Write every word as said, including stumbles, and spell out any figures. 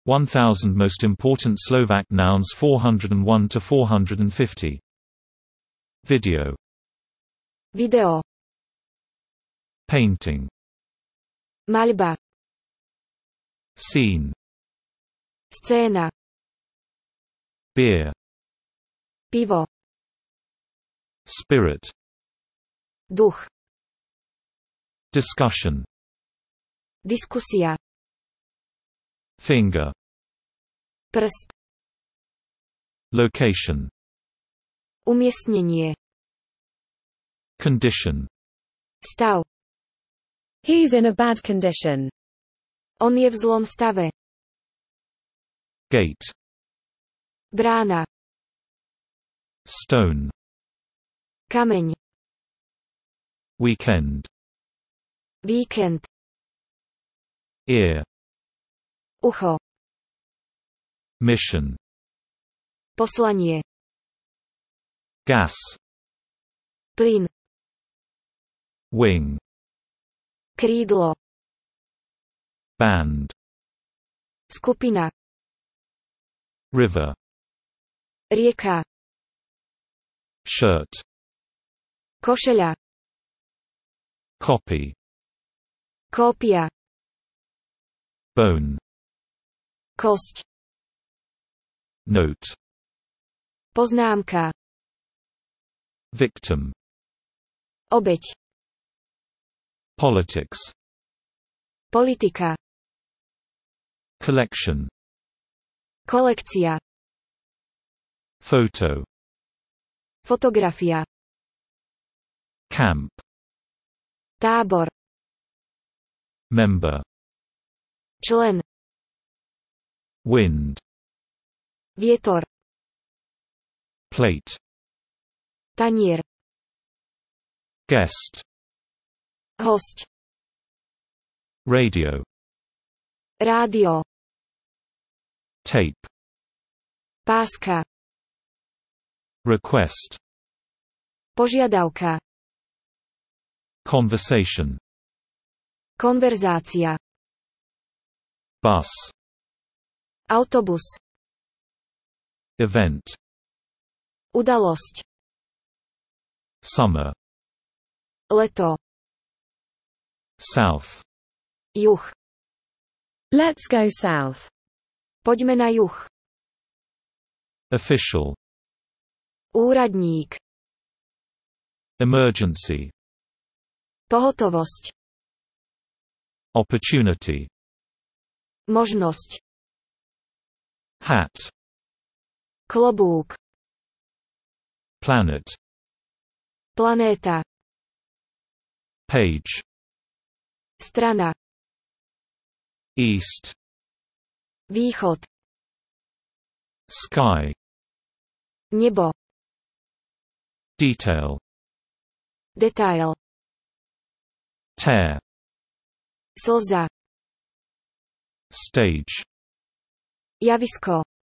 one thousand Most Important Slovak Nouns four hundred one to four hundred fifty. Video. Video. Painting. Maľba. Scene. Scéna. Beer. Pivo. Spirit. Duch. Discussion. Diskusia. Finger. Prst. Location. Umiestnenie. Condition. Stav. He's in a bad condition. On je v zlom stave. Gate. Brána. Stone. Kameň. Weekend. Víkend. Ear. Ucho. Mission. Poslanie. Gas. Plyn. Wing. Krídlo. Band. Skupina. River. Rieka. Shirt. Košeľa. Copy. Kópia. Bone. Kosť. Note. Poznámka. Victim. Obeť. Politics. Politika. Collection. Kolekcia. Photo. Fotografia. Camp. Tábor. Member. Člen. Wind. Vietor. Plate. Tanier. Guest. Hosť. Radio. Rádio. Tape. Páska. Request. Požiadavka. Conversation. Konverzácia. Bus. Autobus. Event. Udalosť. Summer. Leto. South. Juh. Let's go south. Poďme na juh. Official. Úradník. Emergency. Pohotovosť. Opportunity. Možnosť. Hat. Klobúk. Planet. Planéta. Page. Strana. East. Východ. Sky. Nebo. Detail. Detail. Tear. Slza. Stage. Javisko.